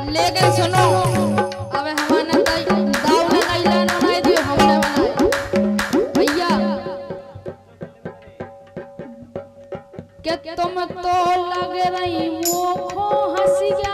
लेकिन सुनो अब हमारा दाव ने कैला ना नहीं दियो हमने बनाए भैया कि तुम तो लग रही मुखो हंसिया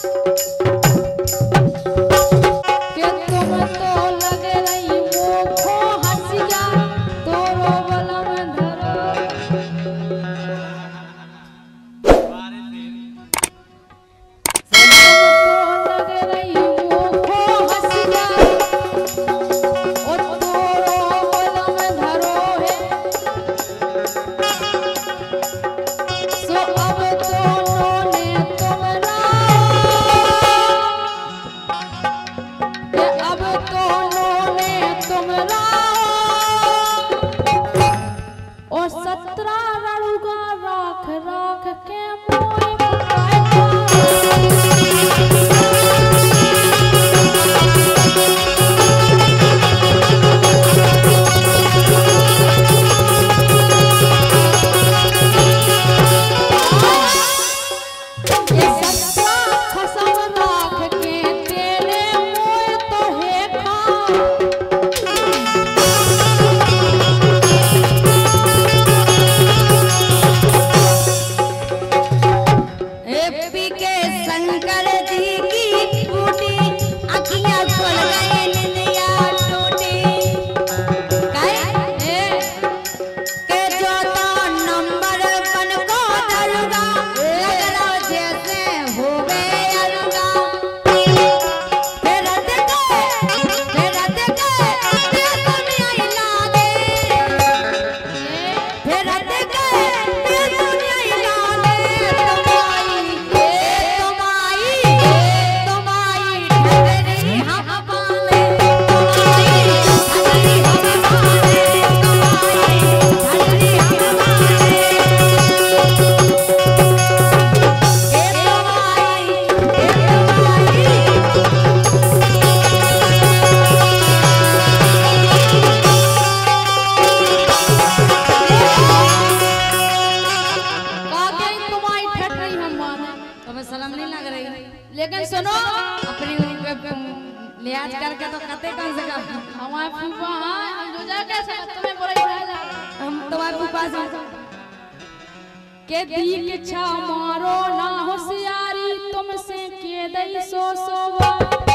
लेकिन सुनो अपनी लिहाज करके तो कते कौन से हमारे फूफा हम जो जा कैसे तुम्हें बोला हम तुम्हारे फूफा से के दी के छा मारो ना होशियारी तुमसे के दई सो सोवा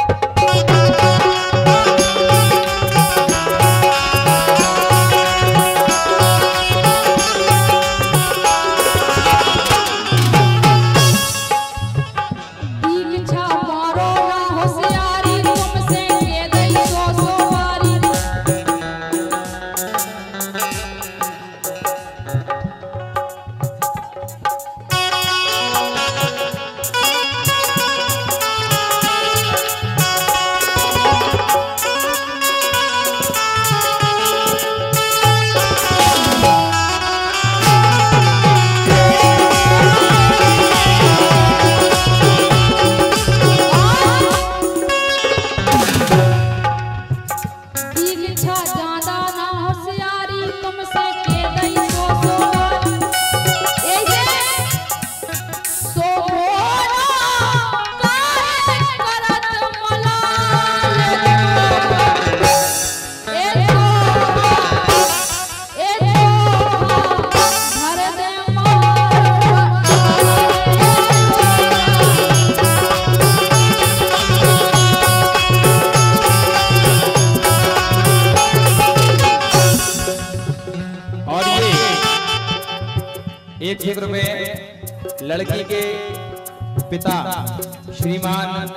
एक क्षेत्र में लड़की के पिता श्रीमान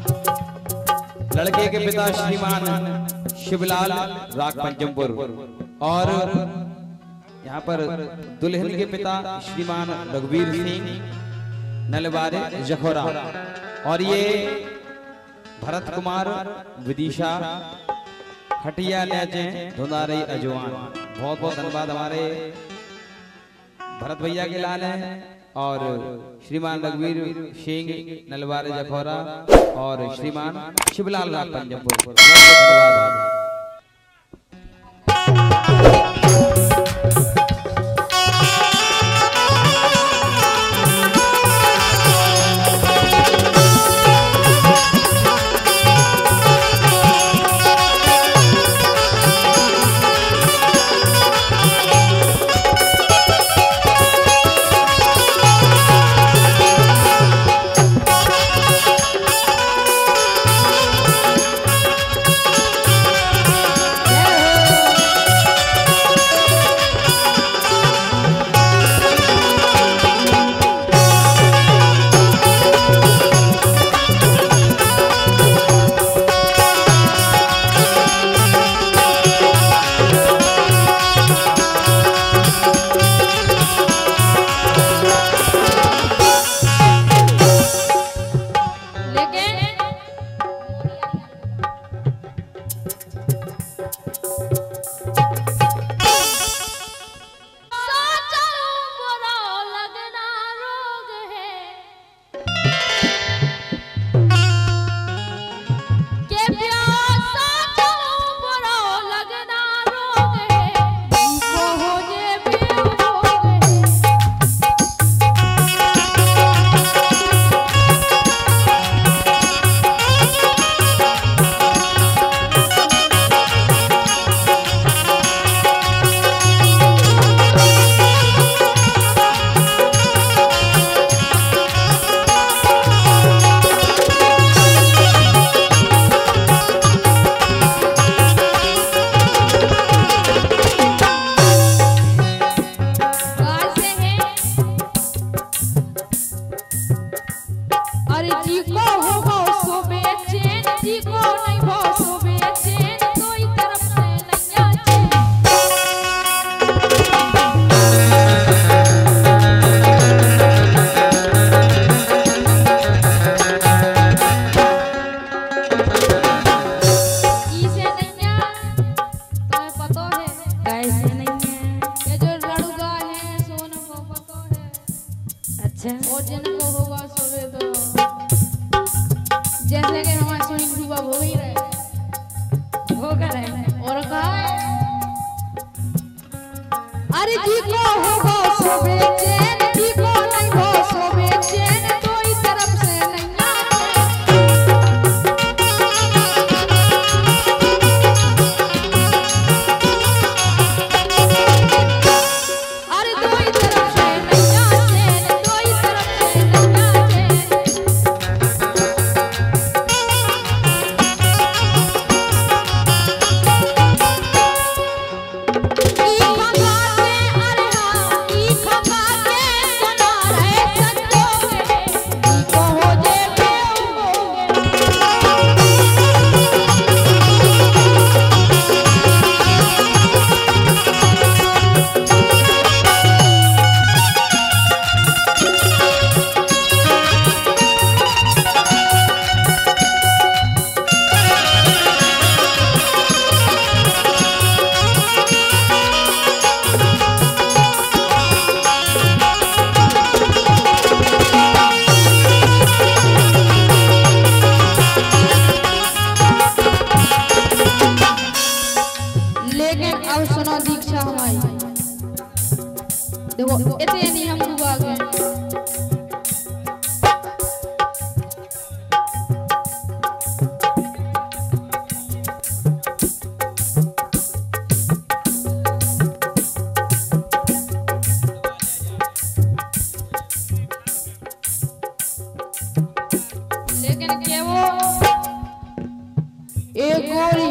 शिवलाल राग पंचमपुर और यहाँ पर दुल्हन के पिता श्रीमान रघुवीर सिंह नलवारे जखोरा और ये भरत कुमार विदिशा हटिया लेजे धुंधारी अजवान। बहुत बहुत धन्यवाद हमारे भरत भैया के लाल हैं और श्रीमान रघुवीर सिंह नलवारे जखौरा और श्रीमान शिवलाल राग पंचमपुर। धन्यवाद। जैसे कि हमारे सुनी फूफा हो ही रहे हो कर रहे और कहा अरे जी को हो सोबे चैन जी को नहीं हो सोबे चैन कोई तरफ से नहीं अरे कोई तरफ से नहीं चैन कोई तरफ से नहीं दीक्षा हमारी देखो इतने नहीं हम डूबा गए लेकिन क्या वो एक गोरी